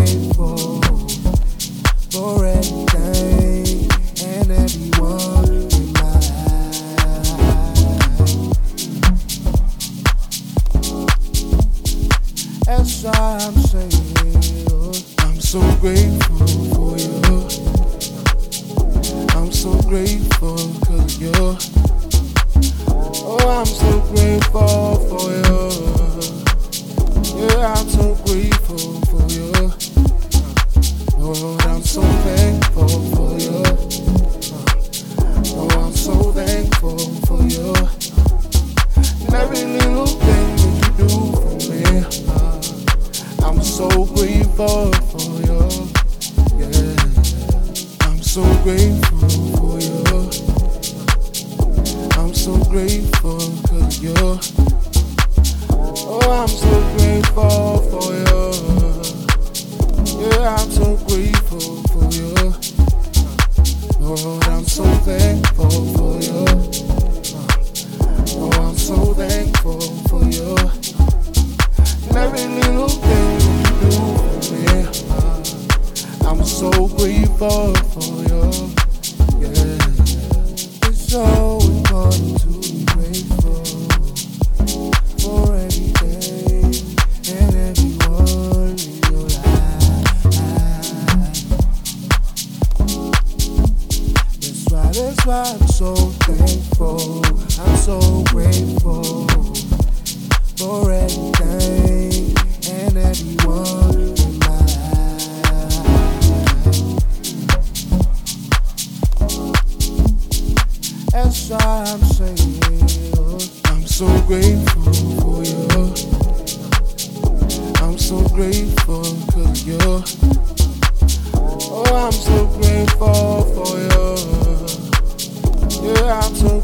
grateful for everything and everyone in my life. That's why I'm saying I'm so grateful for you. I'm so grateful 'cause you're. Oh, I'm so grateful for you. Yeah, I'm so grateful for you. Lord, I'm so thankful for you. Oh, I'm so thankful for you. And every little thing that you do for me. I'm so grateful for you. Yeah, I'm so grateful for you. I'm so grateful 'cause you're. Oh, I'm so grateful for you. Yeah, I'm so grateful for you. Lord, I'm so thankful for you. Oh, I'm so thankful for you. And every little thing you do for me. I'm so grateful for you. Yeah, it's so important to be grateful for everything and everyone in your life. That's why I'm so thankful. I'm so grateful for everything and everyone in my life. That's why I'm saying I'm so grateful for you. I'm so grateful 'cause you're. Oh, I'm so grateful for you. Yeah, I'm so